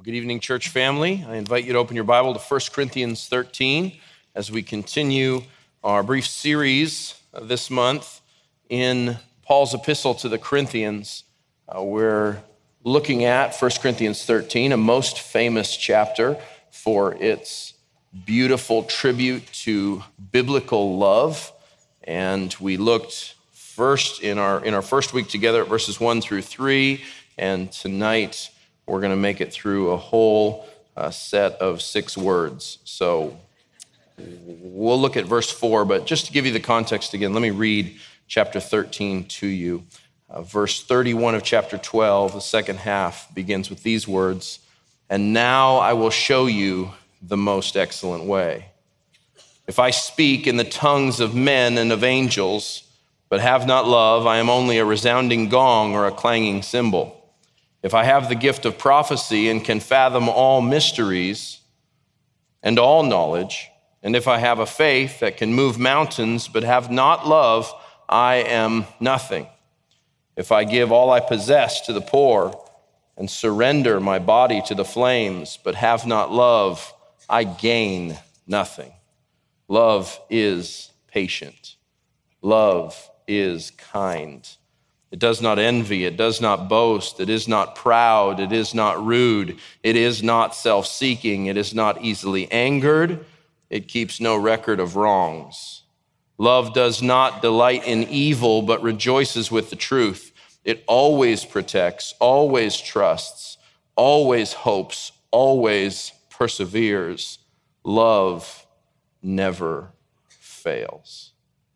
Well, good evening, church family. I invite you to open your Bible to 1 Corinthians 13 as we continue our brief series this month in Paul's epistle to the Corinthians. We're looking at 1 Corinthians 13, a most famous chapter for its beautiful tribute to biblical love. And we looked first in our first week together at verses 1 through 3, and tonight we're going to make it through a whole set of 6 words. So we'll look at verse 4, but just to give you the context again, let me read chapter 13 to you. Verse 31 of chapter 12, the second half, begins with these words, "And now I will show you the most excellent way. If I speak in the tongues of men and of angels, but have not love, I am only a resounding gong or a clanging cymbal. If I have the gift of prophecy and can fathom all mysteries and all knowledge, and if I have a faith that can move mountains but have not love, I am nothing. If I give all I possess to the poor and surrender my body to the flames but have not love, I gain nothing. Love is patient. Love is kind. It does not envy, it does not boast, it is not proud, it is not rude, it is not self-seeking, it is not easily angered, it keeps no record of wrongs. Love does not delight in evil, but rejoices with the truth. It always protects, always trusts, always hopes, always perseveres. Love never fails."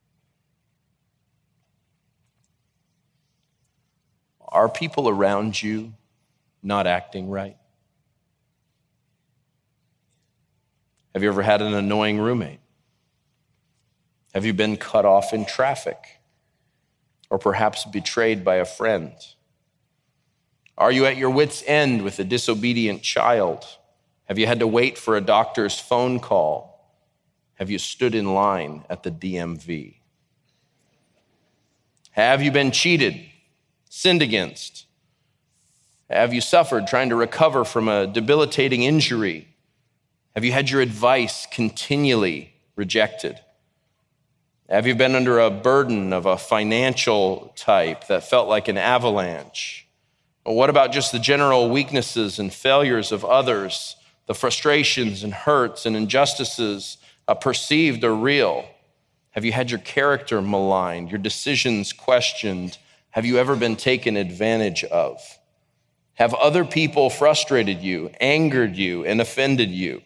Are people around you not acting right? Have you ever had an annoying roommate? Have you been cut off in traffic? Or perhaps betrayed by a friend? Are you at your wit's end with a disobedient child? Have you had to wait for a doctor's phone call? Have you stood in line at the DMV? Have you been cheated? Sinned against? Have you suffered trying to recover from a debilitating injury? Have you had your advice continually rejected? Have you been under a burden of a financial type that felt like an avalanche? Or what about just the general weaknesses and failures of others, the frustrations and hurts and injustices, perceived or real? Have you had your character maligned, your decisions questioned? Have you ever been taken advantage of? Have other people frustrated you, angered you, and offended you?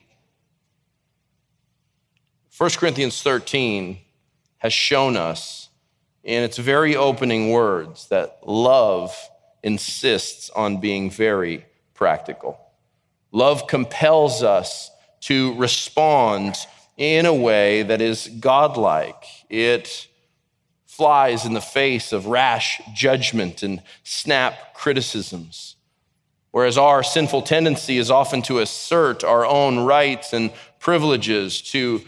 1 Corinthians 13 has shown us in its very opening words that love insists on being very practical. Love compels us to respond in a way that is godlike. It flies in the face of rash judgment and snap criticisms. Whereas our sinful tendency is often to assert our own rights and privileges, to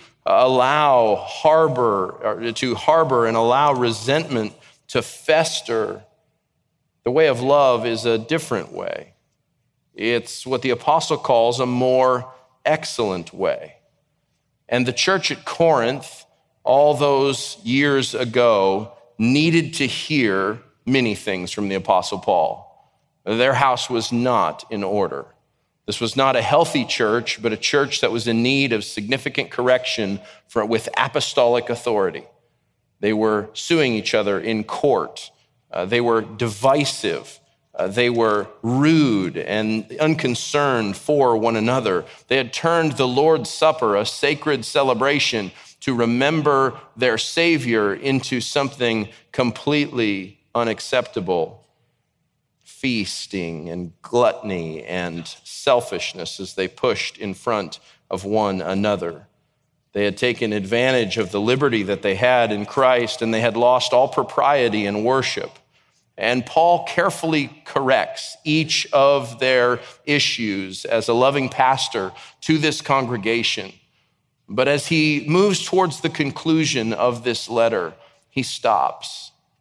harbor and allow resentment to fester. The way of love is a different way. It's what the apostle calls a more excellent way. And the church at Corinth, all those years ago, needed to hear many things from the Apostle Paul. Their house was not in order. This was not a healthy church, but a church that was in need of significant correction with apostolic authority. They were suing each other in court. They were divisive. They were rude and unconcerned for one another. They had turned the Lord's Supper, a sacred celebration, to remember their Savior, into something completely unacceptable. Feasting and gluttony and selfishness as they pushed in front of one another. They had taken advantage of the liberty that they had in Christ, and they had lost all propriety in worship. And Paul carefully corrects each of their issues as a loving pastor to this congregation. But as he moves towards the conclusion of this letter, he stops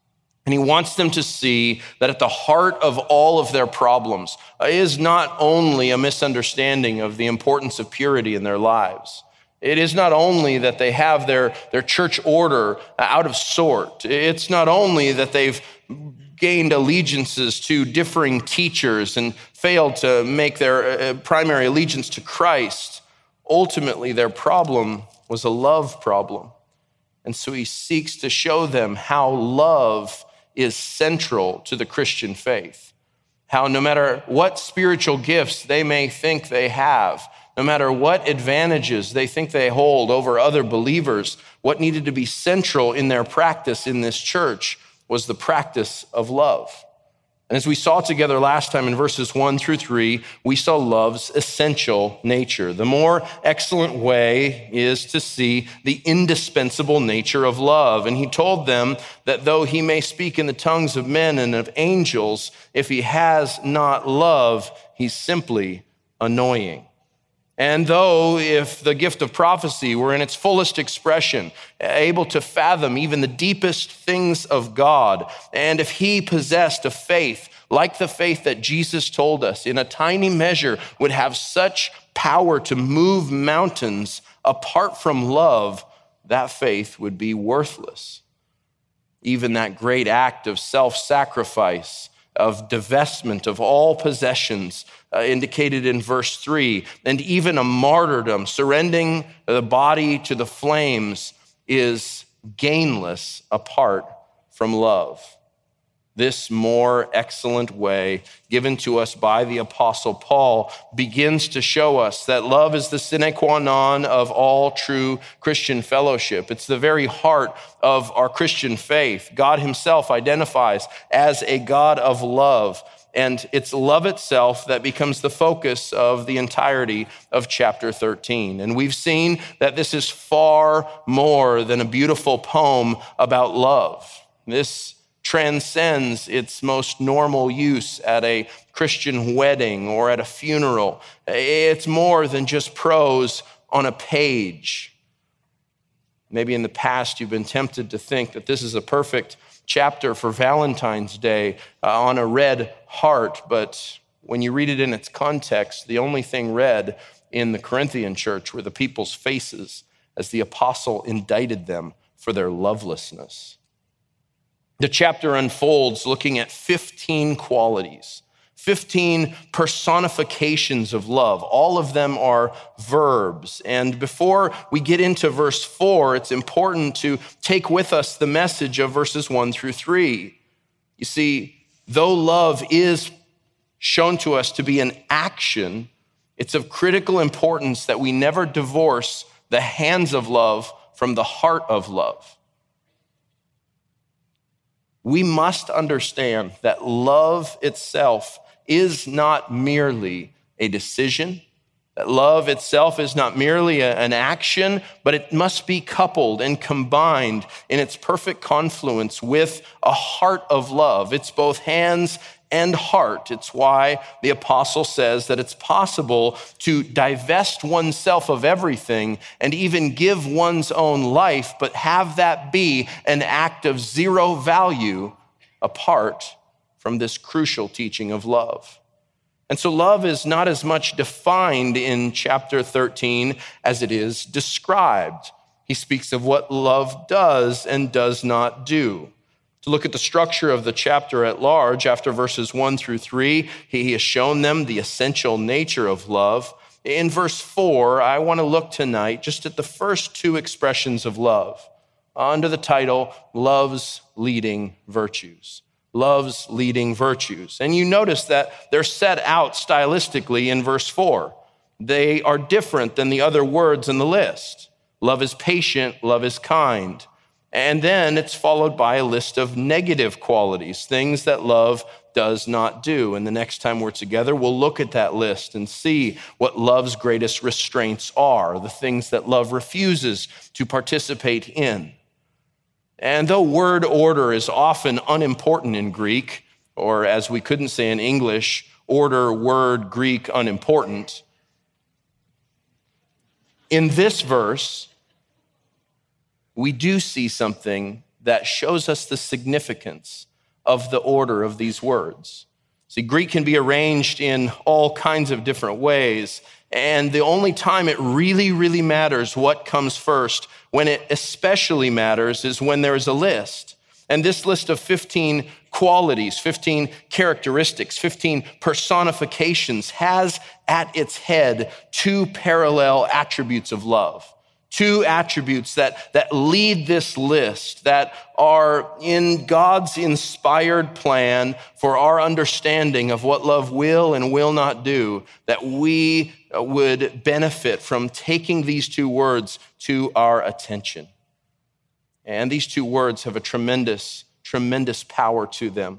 And he wants them to see that at the heart of all of their problems is not only a misunderstanding of the importance of purity in their lives. It is not only that they have their church order out of sort. It's not only that they've gained allegiances to differing teachers and failed to make their primary allegiance to Christ. Ultimately, their problem was a love problem. And so he seeks to show them how love is central to the Christian faith. How no matter what spiritual gifts they may think they have, no matter what advantages they think they hold over other believers, what needed to be central in their practice in this church was the practice of love. And as we saw together last time in verses 1-3, we saw love's essential nature. The more excellent way is to see the indispensable nature of love. And he told them that though he may speak in the tongues of men and of angels, if he has not love, he's simply annoying. And though if the gift of prophecy were in its fullest expression, able to fathom even the deepest things of God, and if he possessed a faith like the faith that Jesus told us in a tiny measure would have such power to move mountains, apart from love, that faith would be worthless. Even that great act of self-sacrifice, of divestment of all possessions, indicated in verse 3, and even a martyrdom, surrendering the body to the flames, is gainless apart from love. This more excellent way given to us by the Apostle Paul begins to show us that love is the sine qua non of all true Christian fellowship. It's the very heart of our Christian faith. God himself identifies as a God of love, and it's love itself that becomes the focus of the entirety of chapter 13. And we've seen that this is far more than a beautiful poem about love. This transcends its most normal use at a Christian wedding or at a funeral. It's more than just prose on a page. Maybe in the past you've been tempted to think that this is a perfect chapter for Valentine's Day on a red heart, but when you read it in its context, the only thing red in the Corinthian church were the people's faces as the apostle indicted them for their lovelessness. The chapter unfolds looking at 15 qualities, 15 personifications of love. All of them are verbs. And before we get into verse 4, it's important to take with us the message of verses 1-3. You see, though love is shown to us to be an action, it's of critical importance that we never divorce the hands of love from the heart of love. We must understand that love itself is not merely a decision, that love itself is not merely an action, but it must be coupled and combined in its perfect confluence with a heart of love. It's both hands and heart. It's why the apostle says that it's possible to divest oneself of everything and even give one's own life, but have that be an act of zero value apart from this crucial teaching of love. And so love is not as much defined in chapter 13 as it is described. He speaks of what love does and does not do. To look at the structure of the chapter at large, after verses 1-3, he has shown them the essential nature of love. In verse 4, I want to look tonight just at the first two expressions of love under the title, Love's Leading Virtues. Love's leading virtues. And you notice that they're set out stylistically in verse 4. They are different than the other words in the list. Love is patient, love is kind. And then it's followed by a list of negative qualities, things that love does not do. And the next time we're together, we'll look at that list and see what love's greatest restraints are, the things that love refuses to participate in. And though word order is often unimportant in Greek, or as we couldn't say in English, order, word, Greek, unimportant, in this verse, we do see something that shows us the significance of the order of these words. See, Greek can be arranged in all kinds of different ways, and the only time it really matters what comes first, when it especially matters, is when there is a list. And this list of 15 qualities, 15 characteristics, 15 personifications has at its head two parallel attributes of love. Two attributes that lead this list, that are in God's inspired plan for our understanding of what love will and will not do, that we would benefit from taking these two words to our attention. And these two words have a tremendous power to them.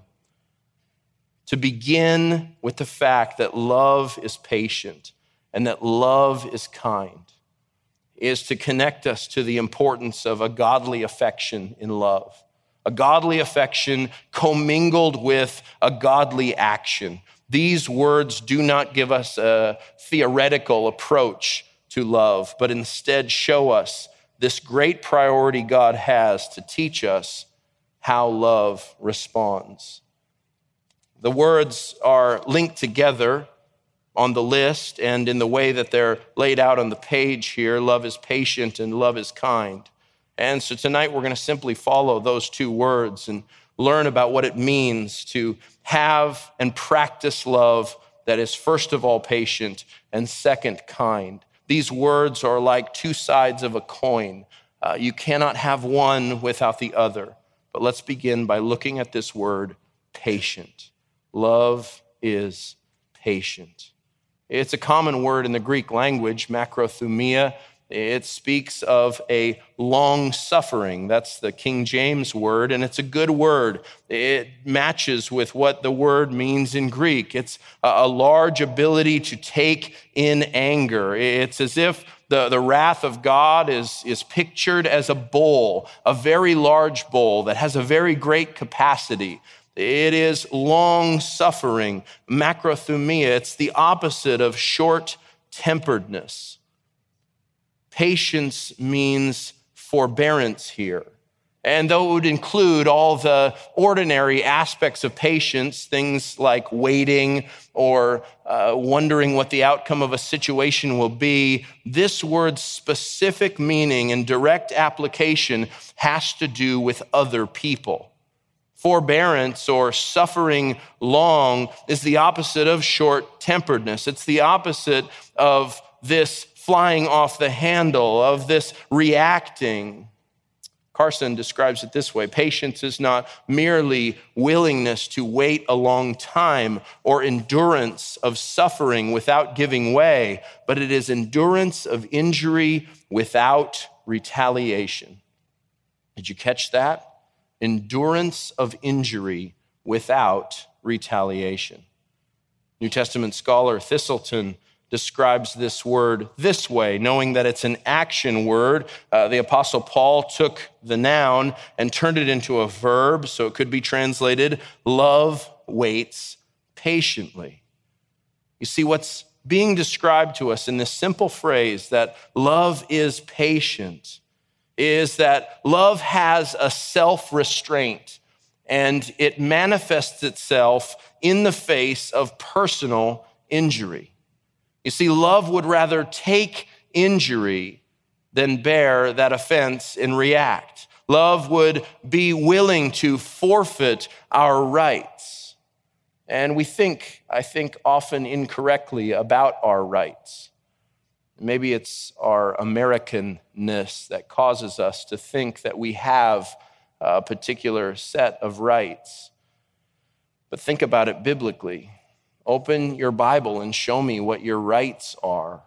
To begin with the fact that love is patient and that love is kind is to connect us to the importance of a godly affection in love. A godly affection commingled with a godly action. These words do not give us a theoretical approach to love, but instead show us this great priority God has to teach us how love responds. The words are linked together on the list and in the way that they're laid out on the page here. Love is patient and love is kind. And so tonight we're going to simply follow those two words and learn about what it means to have and practice love that is first of all patient and second kind. These words are like two sides of a coin. You cannot have one without the other. But let's begin by looking at this word, patient. Love is patient. It's a common word in the Greek language, makrothumia. It speaks of a long suffering. That's the King James word, and it's a good word. It matches with what the word means in Greek. It's a large ability to take in anger. It's as if the wrath of God is pictured as a bowl, a very large bowl that has a very great capacity. It is long suffering, makrothumia. It's the opposite of short-temperedness. Patience means forbearance here. And though it would include all the ordinary aspects of patience, things like waiting or wondering what the outcome of a situation will be, this word's specific meaning and direct application has to do with other people. Forbearance or suffering long is the opposite of short-temperedness. It's the opposite of this flying off the handle, of this reacting. Carson describes it this way: patience is not merely willingness to wait a long time or endurance of suffering without giving way, but it is endurance of injury without retaliation. Did you catch that? Endurance of injury without retaliation. New Testament scholar Thistleton describes this word this way, knowing that it's an action word. The Apostle Paul took the noun and turned it into a verb, so it could be translated, love waits patiently. You see, what's being described to us in this simple phrase that love is patient is that love has a self-restraint, and it manifests itself in the face of personal injury. You see, love would rather take injury than bear that offense and react. Love would be willing to forfeit our rights. And we think, I think often incorrectly about our rights. Maybe it's our Americanness that causes us to think that we have a particular set of rights. But think about it biblically. Open your Bible and show me what your rights are.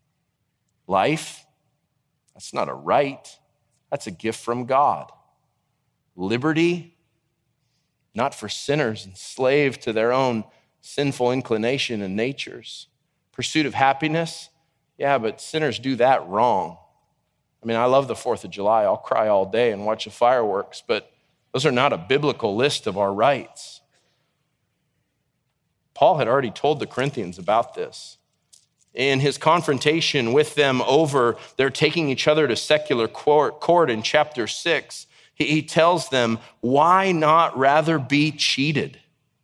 Life? That's not a right. That's a gift from God. Liberty? Not for sinners enslaved to their own sinful inclination and natures. Pursuit of happiness? Yeah, but sinners do that wrong. I mean, I love the 4th of July. I'll cry all day and watch the fireworks, but those are not a biblical list of our rights. Paul had already told the Corinthians about this. In his confrontation with them over their taking each other to secular court in chapter 6, He tells them, why not rather be cheated?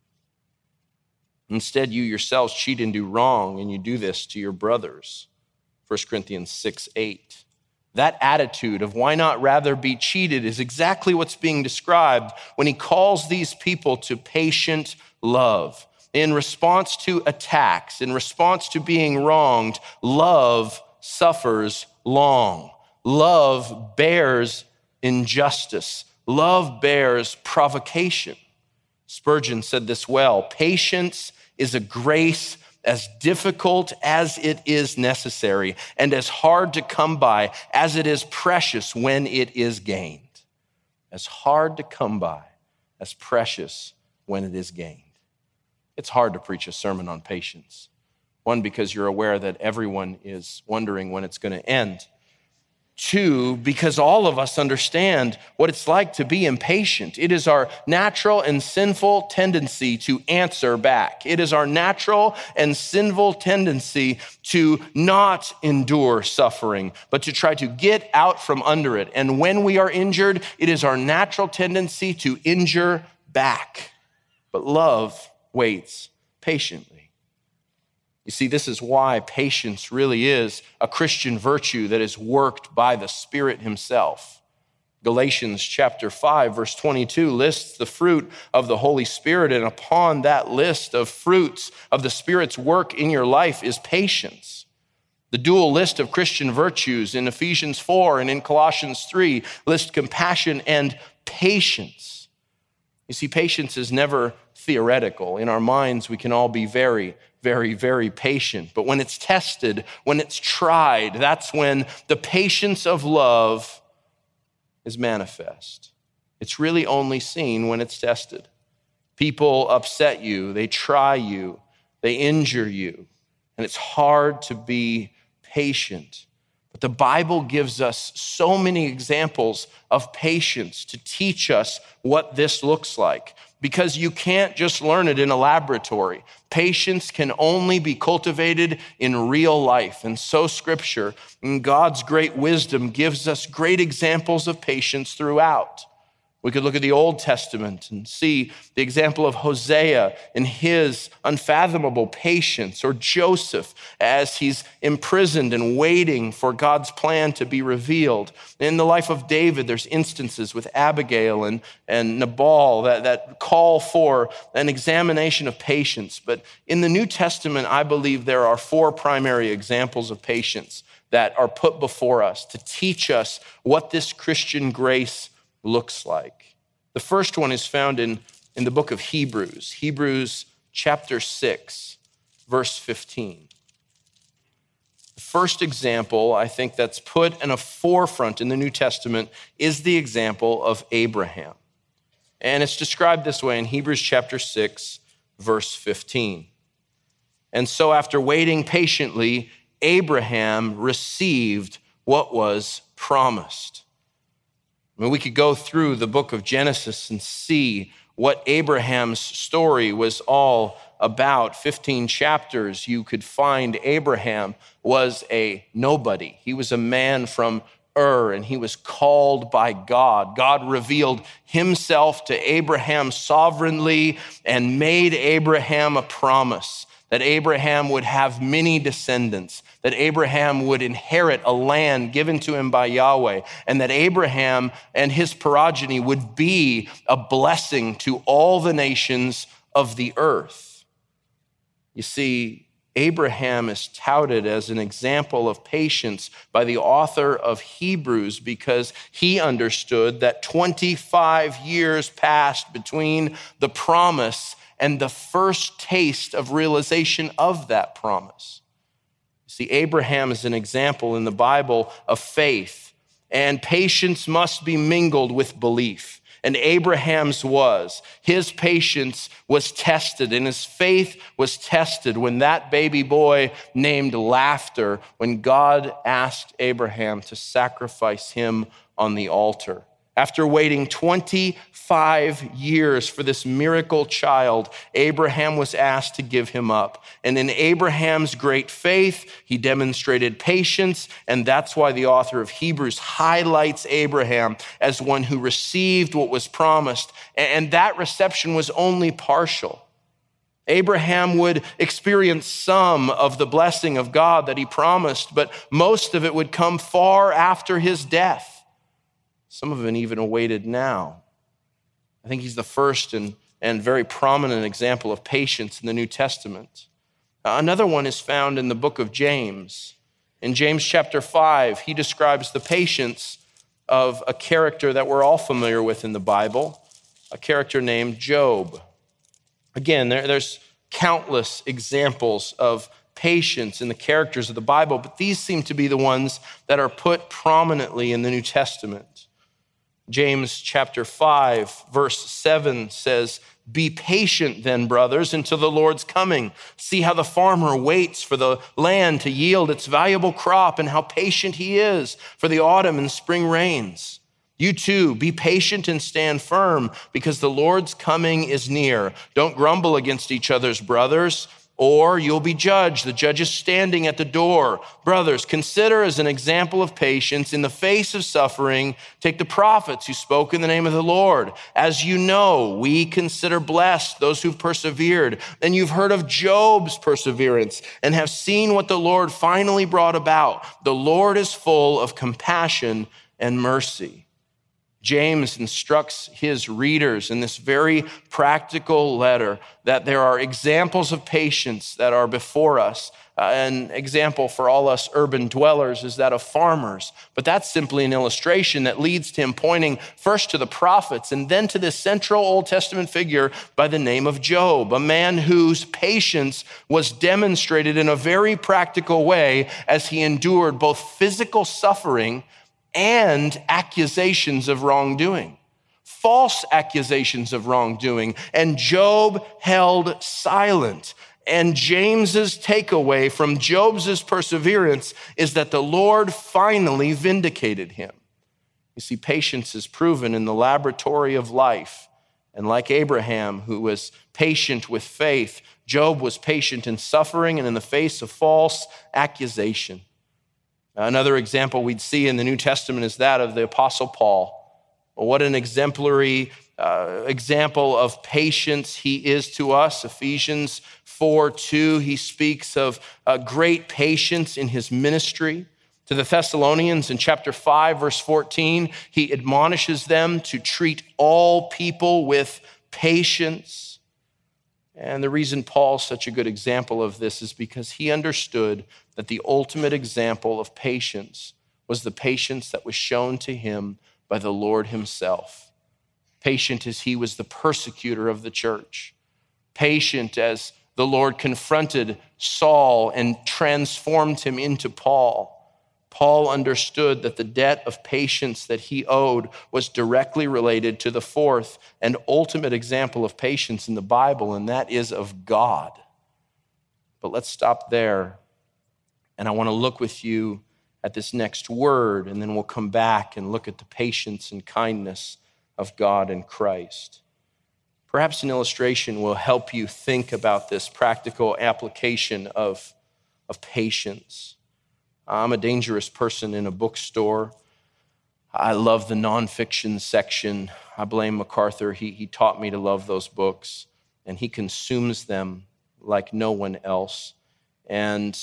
Instead, you yourselves cheat and do wrong, and you do this to your brothers. 1 Corinthians 6:8. That attitude of why not rather be cheated is exactly what's being described when he calls these people to patient love. In response to attacks, in response to being wronged, love suffers long. Love bears injustice. Love bears provocation. Spurgeon said this well, patience is a grace as difficult as it is necessary and as hard to come by as it is precious when it is gained. As hard to come by as precious when it is gained. It's hard to preach a sermon on patience. One, because you're aware that everyone is wondering when it's going to end. Two, because all of us understand what it's like to be impatient. It is our natural and sinful tendency to answer back. It is our natural and sinful tendency to not endure suffering, but to try to get out from under it. And when we are injured, it is our natural tendency to injure back. But love waits patiently. You see, this is why patience really is a Christian virtue that is worked by the Spirit himself. Galatians chapter 5, verse 22 lists the fruit of the Holy Spirit, and upon that list of fruits of the Spirit's work in your life is patience. The dual list of Christian virtues in Ephesians 4 and in Colossians 3 list compassion and patience. You see, patience is never theoretical. In our minds, we can all be very, very, very patient. But when it's tested, when it's tried, that's when the patience of love is manifest. It's really only seen when it's tested. People upset you, they try you, they injure you, and it's hard to be patient. But the Bible gives us so many examples of patience to teach us what this looks like. Because you can't just learn it in a laboratory. Patience can only be cultivated in real life. And so Scripture, in God's great wisdom, gives us great examples of patience throughout. We could look at the Old Testament and see the example of Hosea and his unfathomable patience, or Joseph as he's imprisoned and waiting for God's plan to be revealed. In the life of David, there's instances with Abigail and Nabal that call for an examination of patience. But in the New Testament, I believe there are four primary examples of patience that are put before us to teach us what this Christian grace looks like. The first one is found in the book of Hebrews, Hebrews chapter 6, verse 15. The first example, I think, that's put in a forefront in the New Testament is the example of Abraham. And it's described this way in Hebrews chapter 6, verse 15. And so after waiting patiently, Abraham received what was promised. I mean, we could go through the book of Genesis and see what Abraham's story was all about. 15 chapters, you could find Abraham was a nobody. He was a man from Ur, and he was called by God. God revealed himself to Abraham sovereignly and made Abraham a promise that Abraham would have many descendants, that Abraham would inherit a land given to him by Yahweh, and that Abraham and his progeny would be a blessing to all the nations of the earth. You see, Abraham is touted as an example of patience by the author of Hebrews because he understood that 25 years passed between the promise and the first taste of realization of that promise. See, Abraham is an example in the Bible of faith, and patience must be mingled with belief. And Abraham's was. His patience was tested, and his faith was tested when that baby boy named Laughter, when God asked Abraham to sacrifice him on the altar. After waiting 25 years for this miracle child, Abraham was asked to give him up. And in Abraham's great faith, he demonstrated patience, and that's why the author of Hebrews highlights Abraham as one who received what was promised, and that reception was only partial. Abraham would experience some of the blessing of God that he promised, but most of it would come far after his death. Some of it even awaited now. I think he's the first and very prominent example of patience in the New Testament. Another one is found in the book of James. In James chapter 5, he describes the patience of a character that we're all familiar with in the Bible, a character named Job. Again, there's countless examples of patience in the characters of the Bible, but these seem to be the ones that are put prominently in the New Testament. James chapter 5, verse 7 says, "Be patient then, brothers, until the Lord's coming. See how the farmer waits for the land to yield its valuable crop and how patient he is for the autumn and spring rains. You too, be patient and stand firm because the Lord's coming is near. Don't grumble against each other's brothers, or you'll be judged. The judge is standing at the door. Brothers, consider as an example of patience in the face of suffering, take the prophets who spoke in the name of the Lord. As you know, we consider blessed those who've persevered. And you've heard of Job's perseverance and have seen what the Lord finally brought about. The Lord is full of compassion and mercy." James instructs his readers in this very practical letter that there are examples of patience that are before us. An example for all us urban dwellers is that of farmers, but that's simply an illustration that leads to him pointing first to the prophets and then to this central Old Testament figure by the name of Job, a man whose patience was demonstrated in a very practical way as he endured both physical suffering and accusations of wrongdoing, false accusations of wrongdoing. And Job held silent. And James's takeaway from Job's perseverance is that the Lord finally vindicated him. You see, patience is proven in the laboratory of life. And like Abraham, who was patient with faith, Job was patient in suffering and in the face of false accusation. Another example we'd see in the New Testament is that of the Apostle Paul. What an exemplary example of patience he is to us. Ephesians 4:2, he speaks of great patience in his ministry. To the Thessalonians in chapter 5, verse 14, he admonishes them to treat all people with patience. And the reason Paul's such a good example of this is because he understood that the ultimate example of patience was the patience that was shown to him by the Lord himself. Patient as he was the persecutor of the church. Patient as the Lord confronted Saul and transformed him into Paul. Paul understood that the debt of patience that he owed was directly related to the fourth and ultimate example of patience in the Bible, and that is of God. But let's stop there, and I want to look with you at this next word, and then we'll come back and look at the patience and kindness of God in Christ. Perhaps an illustration will help you think about this practical application of patience. I'm a dangerous person in a bookstore. I love the nonfiction section. I blame MacArthur. He taught me to love those books, and he consumes them like no one else. And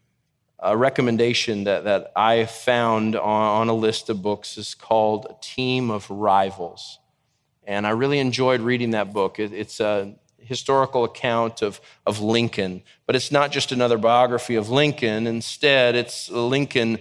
a recommendation that I found on a list of books is called A Team of Rivals. And I really enjoyed reading that book. It's a historical account of Lincoln, but it's not just another biography of Lincoln. Instead, it's Lincoln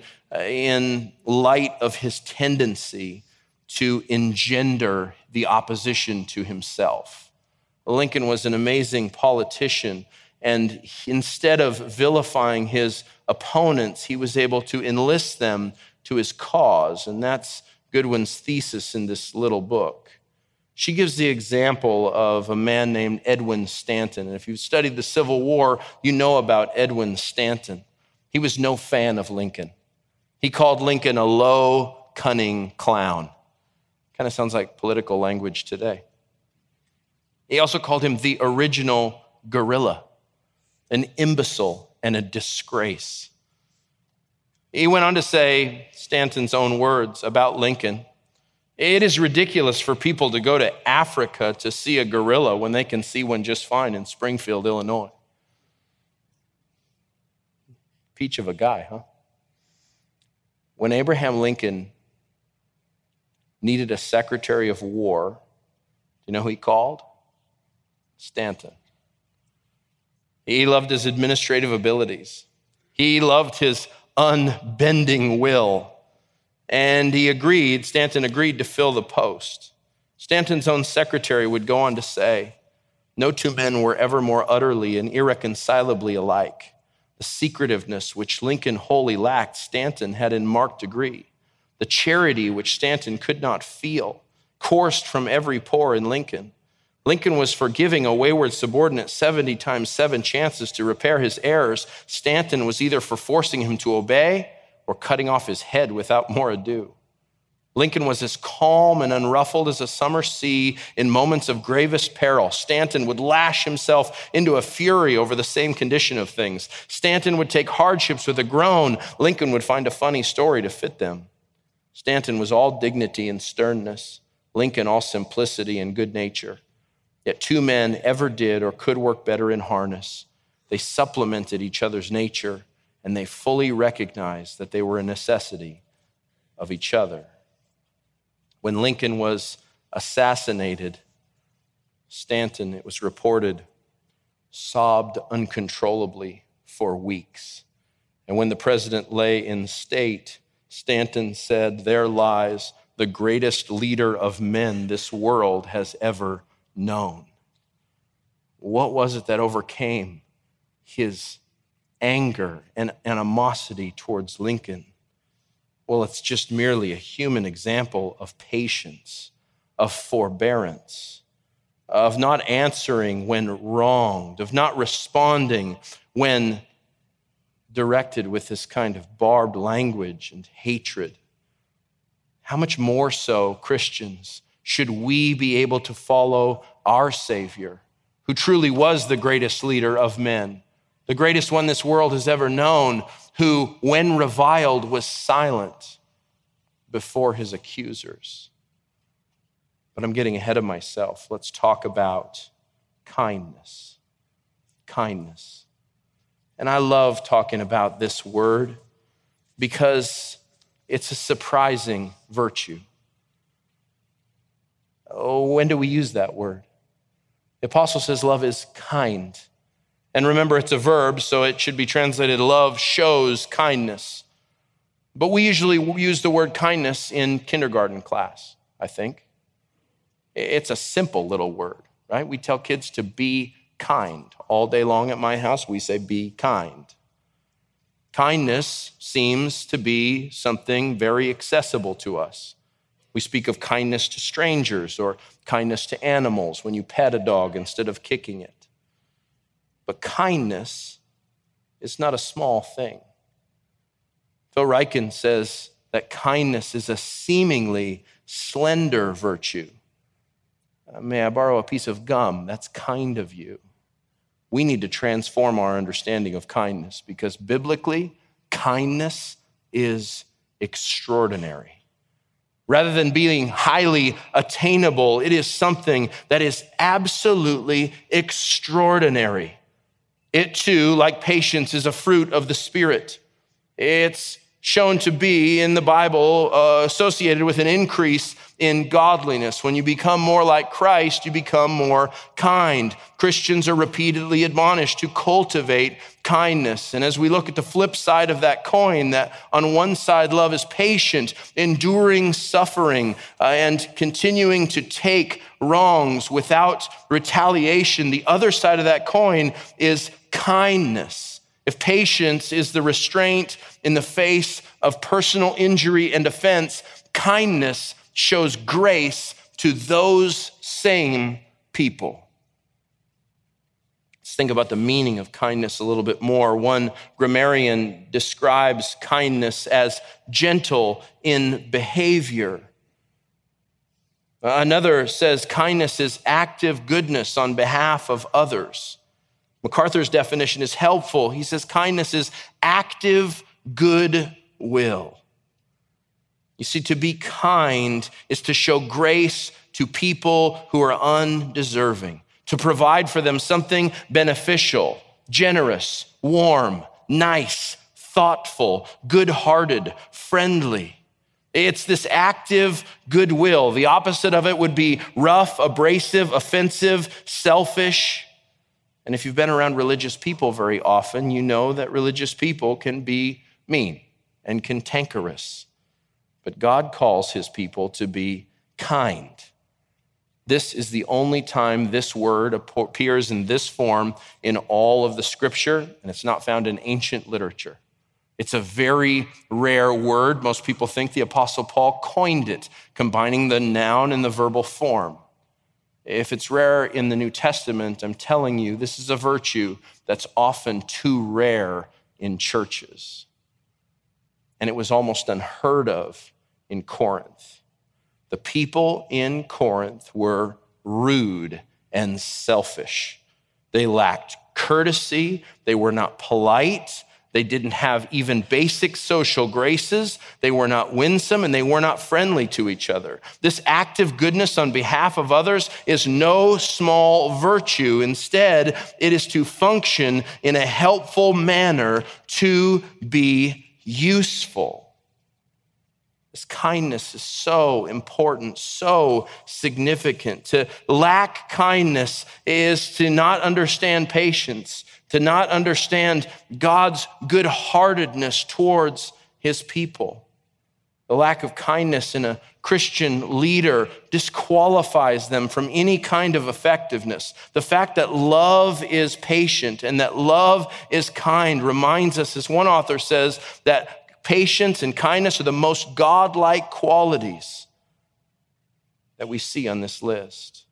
in light of his tendency to engender the opposition to himself. Lincoln was an amazing politician, and instead of vilifying his opponents, he was able to enlist them to his cause, and that's Goodwin's thesis in this little book. She gives the example of a man named Edwin Stanton. And if you've studied the Civil War, you know about Edwin Stanton. He was no fan of Lincoln. He called Lincoln a low, cunning clown. Kind of sounds like political language today. He also called him the original guerrilla, an imbecile and a disgrace. He went on to say, Stanton's own words about Lincoln, "It is ridiculous for people to go to Africa to see a gorilla when they can see one just fine in Springfield, Illinois." Peach of a guy, huh? When Abraham Lincoln needed a secretary of war, do you know who he called? Stanton. He loved his administrative abilities. He loved his unbending will. And Stanton agreed to fill the post. Stanton's own secretary would go on to say, "No two men were ever more utterly and irreconcilably alike. The secretiveness which Lincoln wholly lacked, Stanton had in marked degree. The charity which Stanton could not feel coursed from every pore in Lincoln. Lincoln was for giving a wayward subordinate 70 times 7 chances to repair his errors. Stanton was either for forcing him to obey or cutting off his head without more ado. Lincoln was as calm and unruffled as a summer sea in moments of gravest peril. Stanton would lash himself into a fury over the same condition of things. Stanton would take hardships with a groan. Lincoln would find a funny story to fit them. Stanton was all dignity and sternness. Lincoln all simplicity and good nature. Yet two men ever did or could work better in harness. They supplemented each other's nature, and they fully recognized that they were a necessity of each other." When Lincoln was assassinated, Stanton, it was reported, sobbed uncontrollably for weeks. And when the president lay in state, Stanton said, "There lies the greatest leader of men this world has ever known." What was it that overcame his anger and animosity towards Lincoln? Well, it's just merely a human example of patience, of forbearance, of not answering when wronged, of not responding when directed with this kind of barbed language and hatred. How much more so, Christians, should we be able to follow our Savior, who truly was the greatest leader of men, the greatest one this world has ever known, who, when reviled, was silent before his accusers. But I'm getting ahead of myself. Let's talk about kindness. Kindness. And I love talking about this word because it's a surprising virtue. Oh, when do we use that word? The apostle says love is kind. And remember, it's a verb, so it should be translated love shows kindness. But we usually use the word kindness in kindergarten class, I think. It's a simple little word, right? We tell kids to be kind. All day long at my house, we say be kind. Kindness seems to be something very accessible to us. We speak of kindness to strangers or kindness to animals when you pet a dog instead of kicking it. But kindness is not a small thing. Phil Ryken says that kindness is a seemingly slender virtue. May I borrow a piece of gum? That's kind of you. We need to transform our understanding of kindness because biblically, kindness is extraordinary. Rather than being highly attainable, it is something that is absolutely extraordinary. It too, like patience, is a fruit of the Spirit. It's shown to be in the Bible associated with an increase in godliness. When you become more like Christ, you become more kind. Christians are repeatedly admonished to cultivate kindness. And as we look at the flip side of that coin, that on one side, love is patient, enduring suffering, and continuing to take wrongs without retaliation. The other side of that coin is kindness. If patience is the restraint in the face of personal injury and offense, kindness shows grace to those same people. Let's think about the meaning of kindness a little bit more. One grammarian describes kindness as gentle in behavior. Another says kindness is active goodness on behalf of others. MacArthur's definition is helpful. He says kindness is active goodwill. You see, to be kind is to show grace to people who are undeserving, to provide for them something beneficial, generous, warm, nice, thoughtful, good-hearted, friendly. It's this active goodwill. The opposite of it would be rough, abrasive, offensive, selfish. And if you've been around religious people very often, you know that religious people can be mean and cantankerous. But God calls his people to be kind. This is the only time this word appears in this form in all of the scripture, and it's not found in ancient literature. It's a very rare word. Most people think the Apostle Paul coined it, combining the noun and the verbal form. If it's rare in the New Testament, I'm telling you, this is a virtue that's often too rare in churches. And it was almost unheard of in Corinth. The people in Corinth were rude and selfish. They lacked courtesy. They were not polite. They didn't have even basic social graces. They were not winsome, and they were not friendly to each other. This active goodness on behalf of others is no small virtue. Instead, it is to function in a helpful manner to be useful. This kindness is so important, so significant. To lack kindness is to not understand patience, to not understand God's good-heartedness towards his people. The lack of kindness in a Christian leader disqualifies them from any kind of effectiveness. The fact that love is patient and that love is kind reminds us, as one author says, that patience and kindness are the most godlike qualities that we see on this list.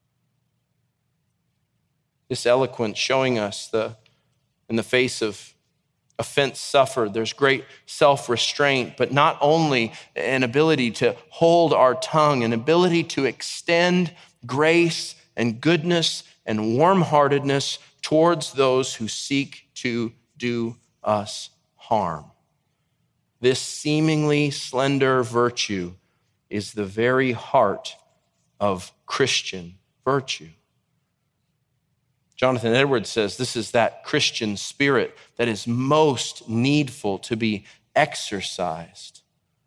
This eloquence showing us in the face of offense suffered, there's great self-restraint, but not only an ability to hold our tongue, an ability to extend grace and goodness and warm-heartedness towards those who seek to do us harm. This seemingly slender virtue is the very heart of Christian virtue. Jonathan Edwards says this is that Christian spirit that is most needful to be exercised.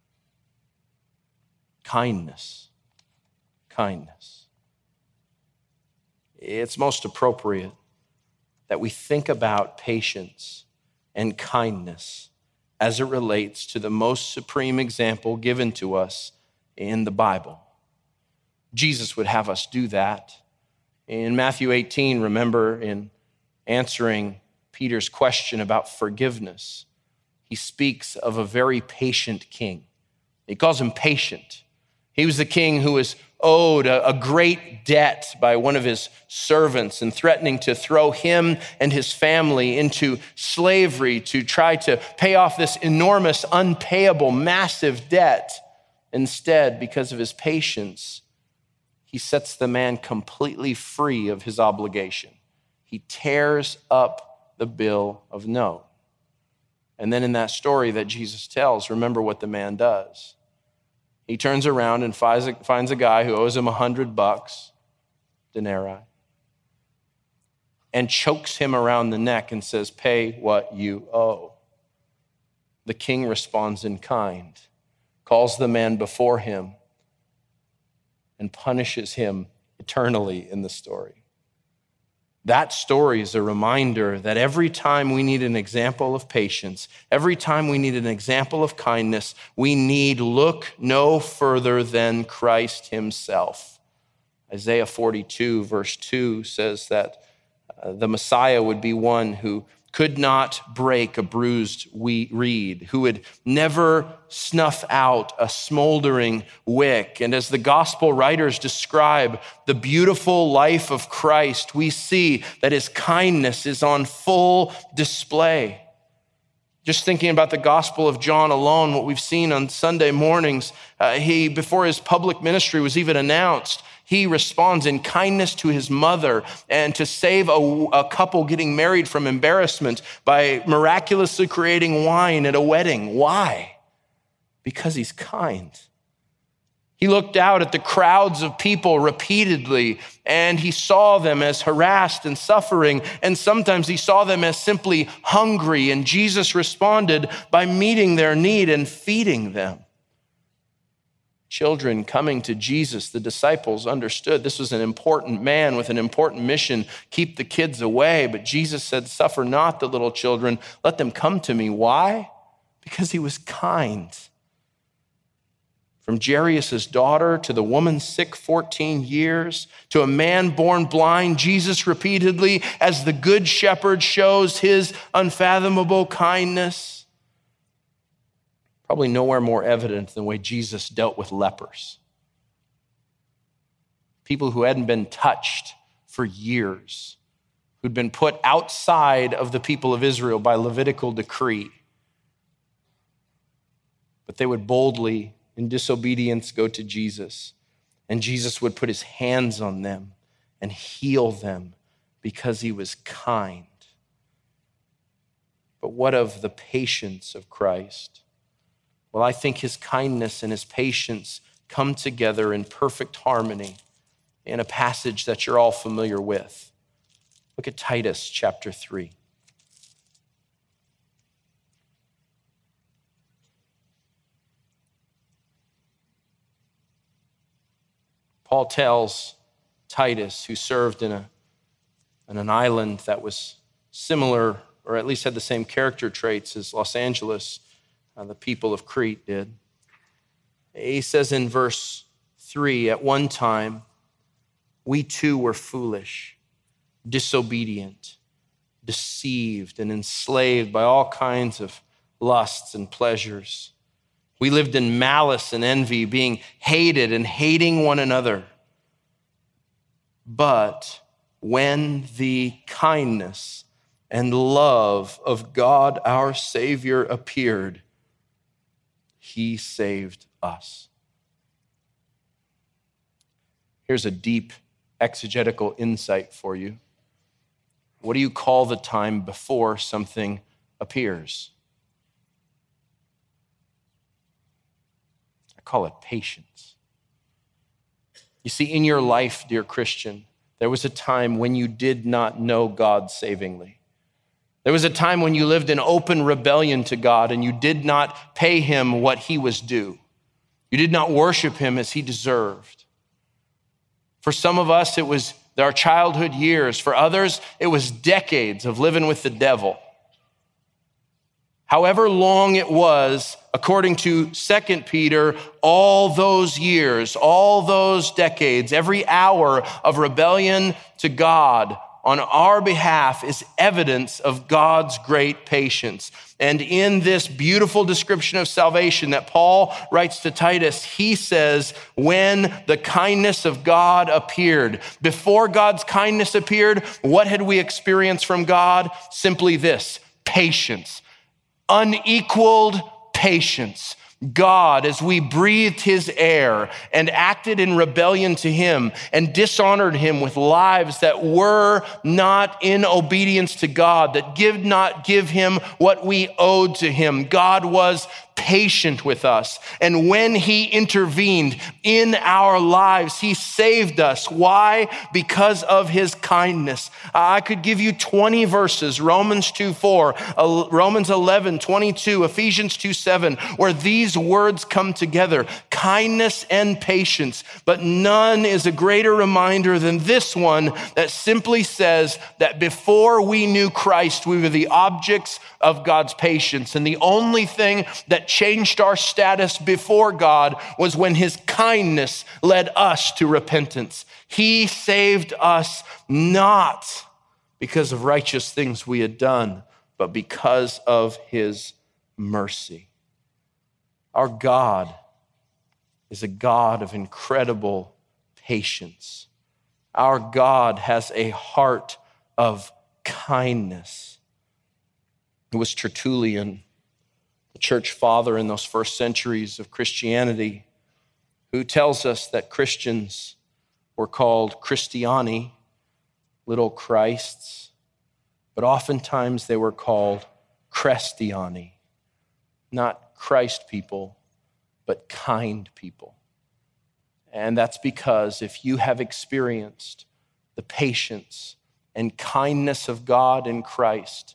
Kindness. Kindness. It's most appropriate that we think about patience and kindness as it relates to the most supreme example given to us in the Bible. Jesus would have us do that. In Matthew 18, remember, in answering Peter's question about forgiveness, he speaks of a very patient king. He calls him patient. He was the king who was owed a great debt by one of his servants and threatening to throw him and his family into slavery to try to pay off this enormous, unpayable, massive debt. Instead, because of his patience, he sets the man completely free of his obligation. He tears up the bill of note. And then in that story that Jesus tells, remember what the man does. He turns around and finds a guy who owes him $100, denarii, and chokes him around the neck and says, "Pay what you owe." The king responds in kind, calls the man before him, and punishes him eternally in the story. That story is a reminder that every time we need an example of patience, every time we need an example of kindness, we need look no further than Christ himself. Isaiah 42 verse 2 says that the Messiah would be one who could not break a bruised reed, who would never snuff out a smoldering wick. And as the gospel writers describe the beautiful life of Christ, we see that his kindness is on full display. Just thinking about the Gospel of John alone, what we've seen on Sunday mornings, before his public ministry was even announced, he responds in kindness to his mother and to save a couple getting married from embarrassment by miraculously creating wine at a wedding. Why? Because he's kind. He looked out at the crowds of people repeatedly, and he saw them as harassed and suffering, and sometimes he saw them as simply hungry, and Jesus responded by meeting their need and feeding them. Children coming to Jesus, the disciples understood this was an important man with an important mission. Keep the kids away. But Jesus said, suffer not the little children. Let them come to me. Why? Because he was kind. From Jairus' daughter to the woman sick 14 years, to a man born blind, Jesus repeatedly, as the good shepherd, shows his unfathomable kindness. Probably nowhere more evident than the way Jesus dealt with lepers. People who hadn't been touched for years, who'd been put outside of the people of Israel by Levitical decree. But they would boldly, in disobedience, go to Jesus. And Jesus would put his hands on them and heal them because he was kind. But what of the patience of Christ? Well, I think his kindness and his patience come together in perfect harmony in a passage that you're all familiar with. Look at Titus chapter 3. Paul tells Titus, who served in an island that was similar, or at least had the same character traits as Los Angeles, the people of Crete did. He says in verse 3, at one time, we too were foolish, disobedient, deceived, and enslaved by all kinds of lusts and pleasures. We lived in malice and envy, being hated and hating one another. But when the kindness and love of God our Savior appeared, he saved us. Here's a deep exegetical insight for you. What do you call the time before something appears? I call it patience. You see, in your life, dear Christian, there was a time when you did not know God savingly. There was a time when you lived in open rebellion to God and you did not pay him what he was due. You did not worship him as he deserved. For some of us, it was our childhood years. For others, it was decades of living with the devil. However long it was, according to 2 Peter, all those years, all those decades, every hour of rebellion to God on our behalf is evidence of God's great patience. And in this beautiful description of salvation that Paul writes to Titus, he says, when the kindness of God appeared. Before God's kindness appeared, what had we experienced from God? Simply this: patience, unequaled patience. God, as we breathed his air and acted in rebellion to him and dishonored him with lives that were not in obedience to God, that did not give him what we owed to him, God was patient with us. And when he intervened in our lives, he saved us. Why? Because of his kindness. I could give you 20 verses, Romans 2:4, Romans 11:22, Ephesians 2:7, where these words come together, kindness and patience. But none is a greater reminder than this one that simply says that before we knew Christ, we were the objects of God's patience. And the only thing that changed our status before God was when his kindness led us to repentance. He saved us not because of righteous things we had done, but because of his mercy. Our God is a God of incredible patience. Our God has a heart of kindness. It was Tertullian church father in those first centuries of Christianity who tells us that Christians were called Christiani, little Christs, but oftentimes they were called Crestiani, not Christ people, but kind people. And that's because if you have experienced the patience and kindness of God in Christ,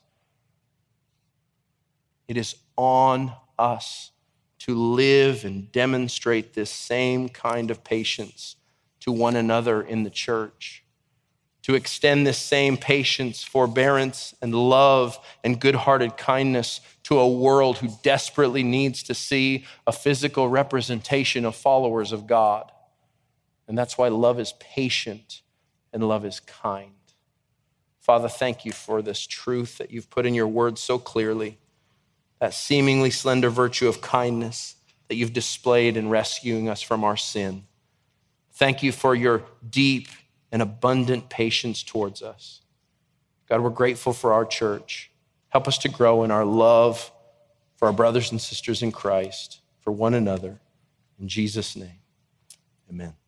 it is on us to live and demonstrate this same kind of patience to one another in the church, to extend this same patience, forbearance, and love and good-hearted kindness to a world who desperately needs to see a physical representation of followers of God. And that's why love is patient and love is kind. Father, thank you for this truth that you've put in your word so clearly, that seemingly slender virtue of kindness that you've displayed in rescuing us from our sin. Thank you for your deep and abundant patience towards us. God, we're grateful for our church. Help us to grow in our love for our brothers and sisters in Christ, for one another. In Jesus' name, amen.